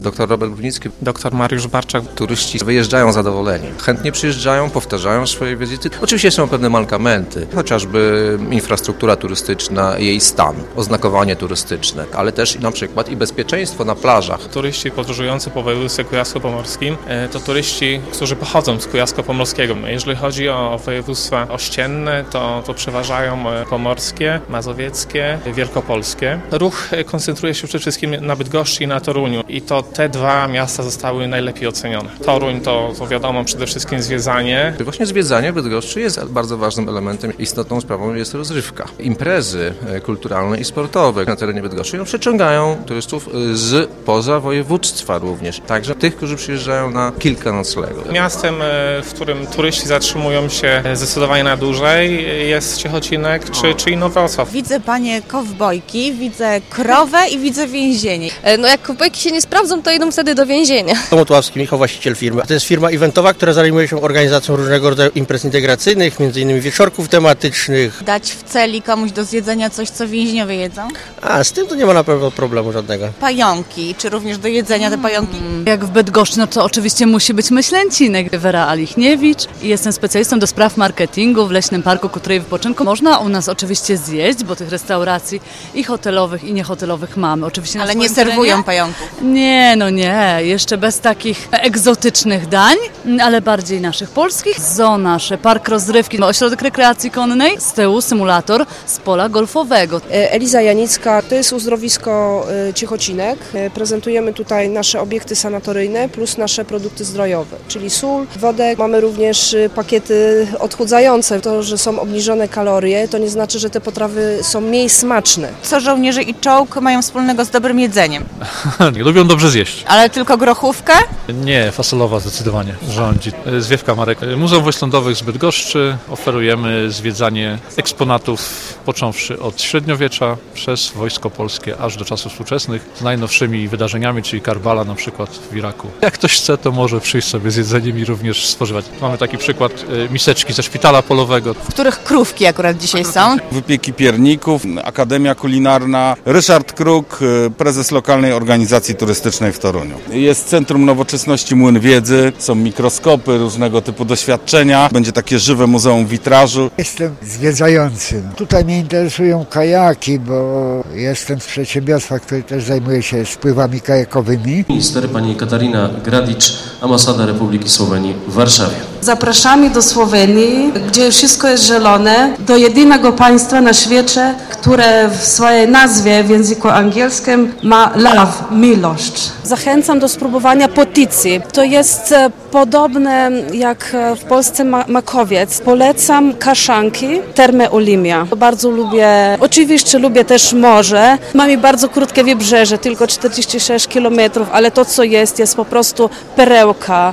Dr Robert Brudnicki, Dr Mariusz Barczak. turyści wyjeżdżają zadowoleni. Chętnie przyjeżdżają, powtarzają swoje wizyty. Oczywiście są pewne mankamenty, chociażby infrastruktura turystyczna, jej stan, oznakowanie turystyczne, ale też na przykład i bezpieczeństwo na plażach. Turyści podróżujący po województwie kujawsko-pomorskim to turyści, którzy pochodzą z Kujawsko-Pomorskiego. Jeżeli chodzi o województwa ościenne, to przeważają pomorskie, mazowieckie, wielkopolskie. Ruch koncentruje się przede wszystkim na Bydgoszczy i na Toruniu i to te dwa miasta zostały najlepiej ocenione. Toruń to wiadomo przede wszystkim zwiedzanie. Właśnie zwiedzanie w Bydgoszczy jest bardzo ważnym elementem. Istotną sprawą jest rozrywka. Imprezy kulturalne i sportowe na terenie Bydgoszczy przyciągają turystów z poza województwa również. Także tych, którzy przyjeżdżają na kilka noclegów. Miastem, w którym turyści zatrzymują się zdecydowanie na dłużej, jest Ciechocinek czy Inowrocław. Widzę panie kowbojki, widzę krowę i widzę więzienie. No jak kowbojki się nie sprawdzą, to idą wtedy do więzienia. Tomasz Ławski, Michał, właściciel firmy. To jest firma eventowa, która zajmuje się organizacją różnego rodzaju imprez integracyjnych, m.in. wieczorków tematycznych. Dać w celi komuś do zjedzenia coś, co więźniowie jedzą? A z tym to nie ma na pewno problemu żadnego. Pająki, czy również do jedzenia te pająki? Jak w Bydgoszczy, no to oczywiście musi być myślęcinek. Wera Alichniewicz. Jestem specjalistą do spraw marketingu w Leśnym Parku Kultury i Wypoczynku. Można u nas oczywiście zjeść, bo tych restauracji i hotelowych, i niehotelowych mamy. Oczywiście Ale nie serwują pająków? Nie, jeszcze bez takich egzotycznych dań, ale bardziej naszych polskich. Zoo nasze, park rozrywki, ośrodek rekreacji konnej, z tyłu symulator z pola golfowego. Eliza Janicka, to jest uzdrowisko Ciechocinek. Prezentujemy tutaj nasze obiekty sanatoryjne plus nasze produkty zdrojowe, czyli sól, wodę. Mamy również pakiety odchudzające. To, że są obniżone kalorie, to nie znaczy, że te potrawy są mniej smaczne. Co żołnierze i czołg mają wspólnego z dobrym jedzeniem? Nie lubią dobrze zjeść. Ale tylko grochówkę? Nie, fasolowa zdecydowanie rządzi. Zwiewka Marek. Muzeum Wojsk Lądowych z Bydgoszczy. Oferujemy zwiedzanie eksponatów począwszy od średniowiecza przez Wojsko Polskie aż do czasów współczesnych z najnowszymi wydarzeniami, czyli Karbala na przykład w Iraku. Jak ktoś chce, to może przyjść sobie z jedzeniem i również spożywać. Mamy taki przykład miseczki ze szpitala polowego. W których krówki akurat dzisiaj są? Wypieki pierników, Akademia Kulinarna, Ryszard Kruk, prezes lokalnej organizacji turystycznej w Toruniu. Jest Centrum Nowoczesności Młyn Wiedzy, są mikroskopy, różnego typu doświadczenia. Będzie takie żywe muzeum witrażu. Jestem zwiedzającym. Tutaj mnie interesują kajaki, bo jestem z przedsiębiorstwa, które też zajmuje się spływami kajakowymi. Minister pani Katarina Gradic, ambasada Republiki Słowenii w Warszawie. Zapraszamy do Słowenii, gdzie wszystko jest zielone, do jedynego państwa na świecie, które w swojej nazwie w języku angielskim ma love, miłość. Zachęcam do spróbowania potycji. To jest podobne jak w Polsce makowiec. Polecam kaszanki, Termy Olimia. Bardzo lubię, oczywiście lubię też morze. Mamy bardzo krótkie wybrzeże, tylko 46 km, ale to co jest po prostu perełka.